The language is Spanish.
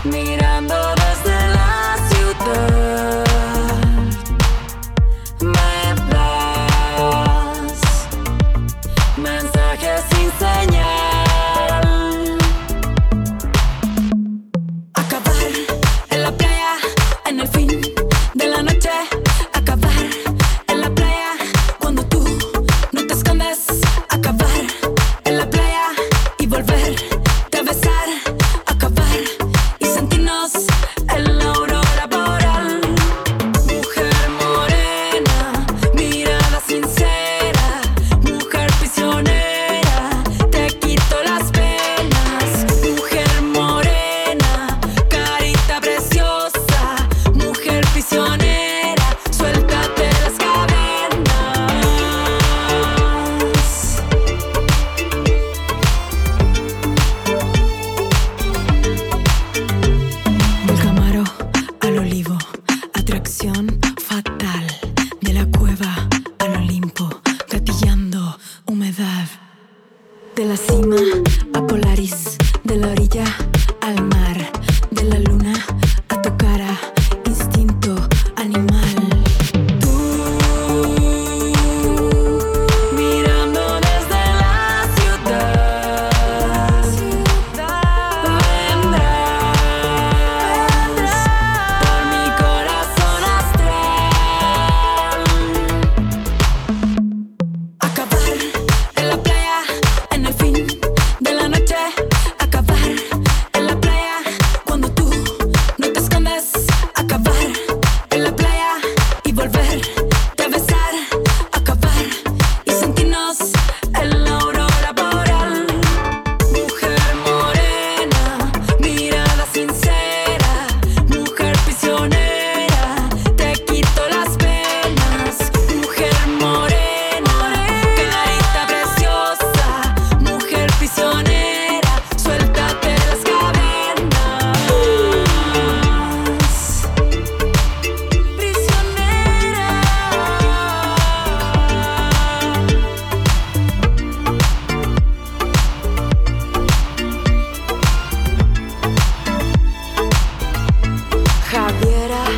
mirando desde la ciudad. Me das mensajes sin señal. Acabar en la playa, en el fin de la noche. Acabar en la playa, cuando tú no te escondes. Acabar en la playa y volverte a besar. Acabar y sentirnos en la aurora boreal. Mujer morena, mirada sincera. Mujer prisionera, te quito las penas. Mujer morena, carita preciosa. Mujer prisionera, suéltate las cadenas. Del Camaro al Olivo, atracción fatal. De la cueva al Olimpo, gatillando humedad. De la cima a Polaris, de la orilla al mar. De la luna a tu cara, instinto animal. Tú, mirando desde la ciudad. Vendrás por mi corazón astral. Acabar en la playa, en el fin de la noche. Acabar en la playa, cuando tú no te escondes. Acabar en la playa y volverte a besar. Acabar y sentirnos en la aurora boreal. Mujer morena, mirada sincera. Mujer prisionera, te quito las penas. Mujer morena, carita preciosa. Mujer prisionera, suéltate las cadenas. Prisionera. Javiera.